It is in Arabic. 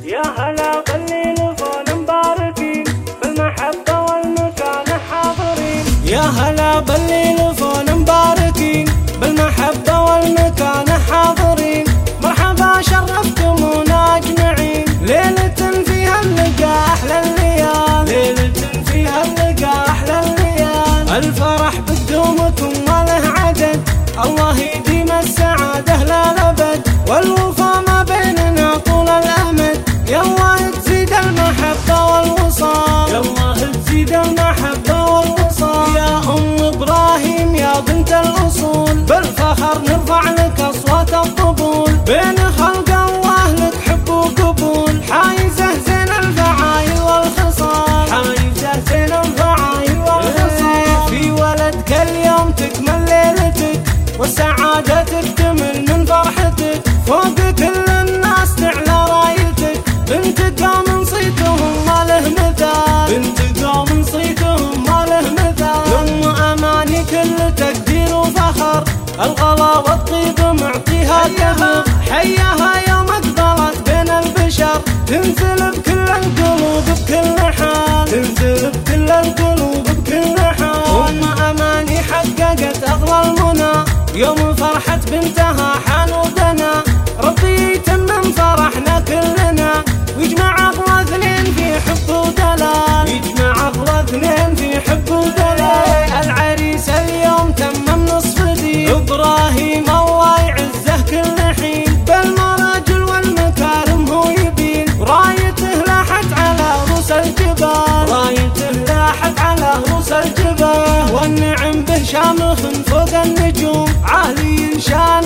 يا هلا بالليل مباركين بالمحبة والمكان حاضرين. يا هلا بالليل فون مباركين بالمحبة والمكان حاضرين. مرحبا شرفتمونا أجمعين، ليلة فيها اللقاء أحلى الليال، ليلة فيها اللقاء أحلى الليال. الفرح بدومكم ما له عدد، الله يديم السعادة للأبد، والوفا ما بيننا طول الأمد. يالله تزيد المحبة والوصال، يالله تزيد المحبة والوصال. يا أم إبراهيم يا بنت الأصول، بالفخر نرفع لك أصوات الطبول. بين خلق الله لك حب وقبول، حايزة زين الفعايل والخصال، حايزة زين الفعايل والخصال. في ولدك اليوم تكمل ليلتك، والسعادة تكتمل من فرحتك، فوق كل الناس تعلى رايتك. بنت قوم صيتهم ما له مثال، بنت قوم صيتهم ما له مثال. أم أماني كل تقدير وفخر، الغلا والطيب معطيها كفر. حياها يوم اقبلت بين البشر، تنزل بكل القلوب بكل حال، تنزل بكل القلوب بكل حال. أم أماني حققت أغلى المنى، يوم فرحة بنتها حان ودنا. ربي يتمم فرحنا كلنا، ويجمع أغلى اثنين في حب ودلال، يجمع أغلى اثنين في حب ودلال. العريس اليوم تمم نصف دين، إبراهيم الله يعزه كل حين، بالمراجل والمكارم هو يبين. رايته لاحت على رؤوس الجبال، رايته لاحت على رؤوس الجبال. والنعم به شامخ فوق النجوم، عالي شامخ